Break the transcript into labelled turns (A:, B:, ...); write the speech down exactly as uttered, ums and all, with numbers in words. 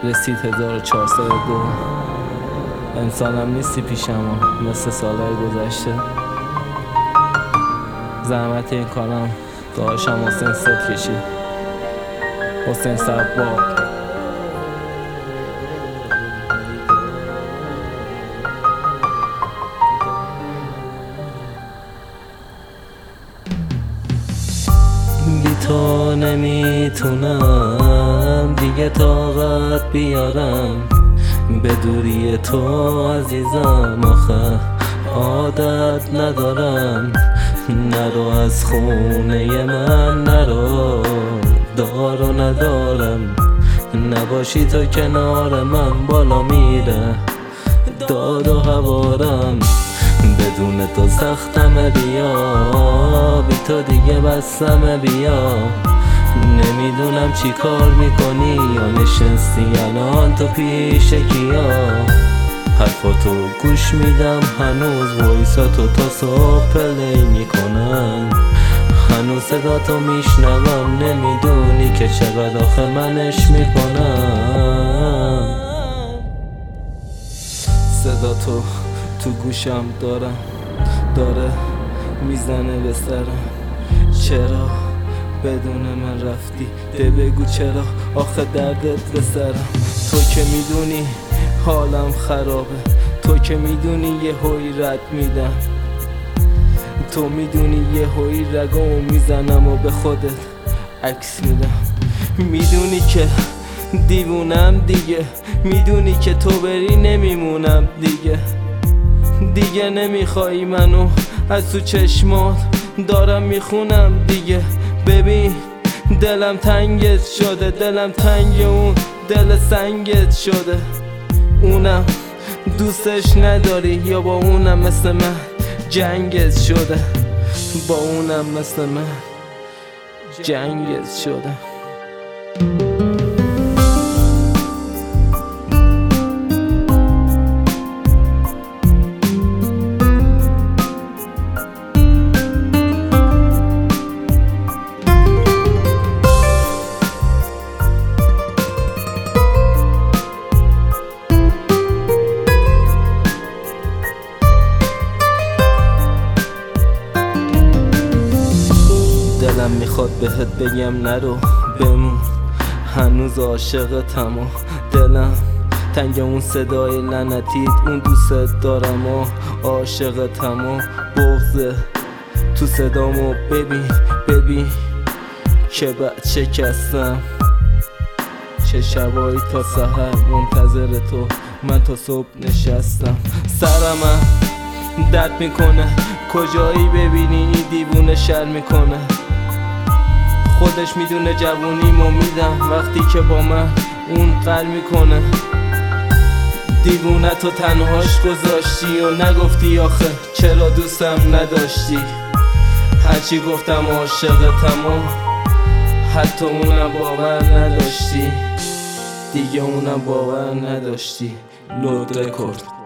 A: رسید هزار و چهارصد و دو. انسانم نیستی پیشم مثل سالهای گذشته. زحمت این کارم داشتم حسین صد کشید. حسین صباغ. بی تو نمیتونم دیگه طاقت بیارم، به دوری تو عزیزم آخه عادت ندارم. نرو از خونه من نرو، دار و ندارم. نباشی تو کنار من بالا میره داد و هوارم. بدون تو سختم بیا، بی تو دیگه بستم بیا. نمیدونم چی کار میکنی یا نشستی الان تو پیش کیا. حرفاتو گوش میدم هنوز، وایساتو تا صبح پلی میکنن. هنوز صداتو میشنوم، نمیدونی که چقدر آخه منش میکنم. صداتو تو گوشم دارم، داره میزنه به سرم. چرا بدون من رفتی؟ ده بگو چرا آخه دردت به سرم. تو که میدونی حالم خرابه، تو که میدونی یه هوی رد میدم. تو میدونی یه هوی رگامو میزنم و به خودت عکس میدم. میدونی که دیوونم دیگه، میدونی که تو بری نمیمونم دیگه. دیگه نمیخوای منو از تو چشمات، دارم میخونم دیگه. ببین دلم تنگت شده، دلم تنگ اون دل سنگت شده. اونم دوستش نداری یا با اونم مثل من جنگت شده؟ با اونم مثل من جنگت شده. دلم میخواد بهت بگم نرو بمون، هنوز عاشقتم و دلم تنگ اون صدای لعنتیت. اون دوست دارم و عاشقتم و بغضه تو صدامو. ببین ببین که بعد شکستم، چه شبایی تا سحر منتظر تو من تا صبح نشستم. سرم درد میکنه کجایی ببینی این دیوونه شر میکنه. خودش میدونه جوونیمو میدم وقتی که با من اون قل میکنه. دیوونه تو تنهاش گذاشتی و نگفتی آخه چرا دوستم نداشتی. هرچی گفتم عاشقتم و حتی اونم باور نداشتی. دیگه اونم باور نداشتی. لود رکورد.